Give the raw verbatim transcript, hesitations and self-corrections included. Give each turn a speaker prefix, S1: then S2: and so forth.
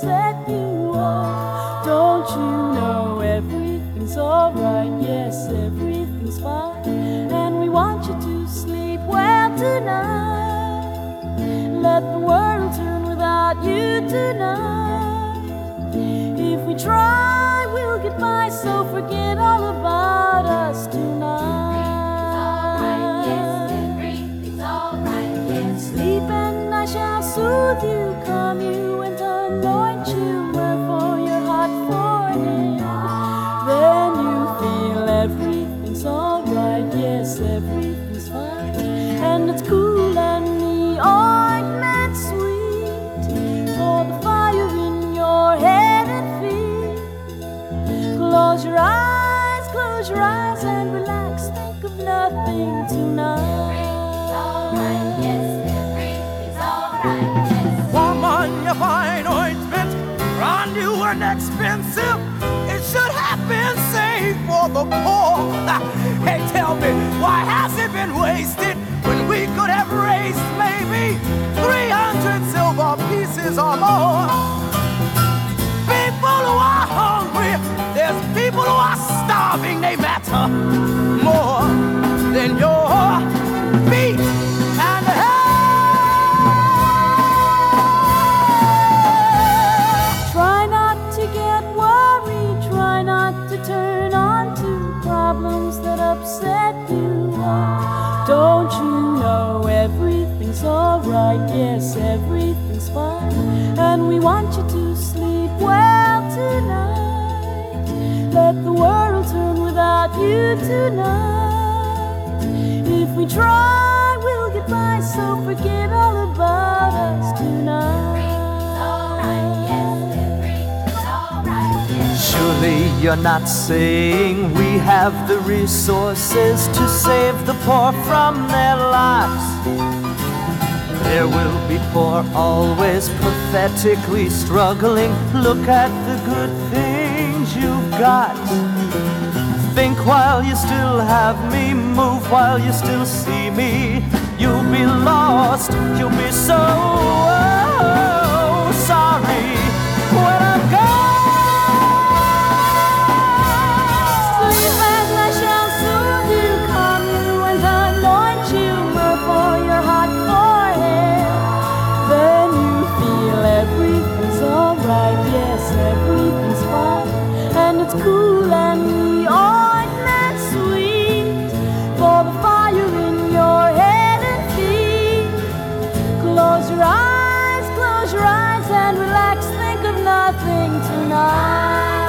S1: upset you are. Don't you know everything's alright? Yes, everything's fine, and we want you to sleep well tonight. Let the world turn without you tonight. If we try, we'll get by, so forget all about us tonight. Sleep and I shall soothe you, calm you, and anoint you for your hot forehead. Then you feel everything's alright, yes, everything's fine, and it's cool and the ointment sweet for the fire in your head and feet. Close your eyes, close your eyes and relax, think of nothing tonight.
S2: Woman, your fine ointment, brand new and expensive. It should have been saved for the poor. Hey, tell me, why has it been wasted when we could have raised maybe three hundred silver pieces or more? People who are hungry, there's people who are starving, they matter more than your feet and head.
S1: Problems that upset you. Don't you know everything's alright? Yes, everything's fine, and we want you to sleep well tonight. Let the world turn without you tonight. If we try, we'll get by, so forget all about us tonight.
S3: Surely you're not saying we have the resources to save the poor from their lives. There will be poor always pathetically struggling. Look at the good things you've got. Think while you still have me, move while you still see me. You'll be lost, you'll be so oh, sorry when I'm gone.
S1: Yes, everything's fine, and it's cool and the ointment sweet for the fire in your head and feet. Close your eyes, close your eyes and relax, think of nothing tonight.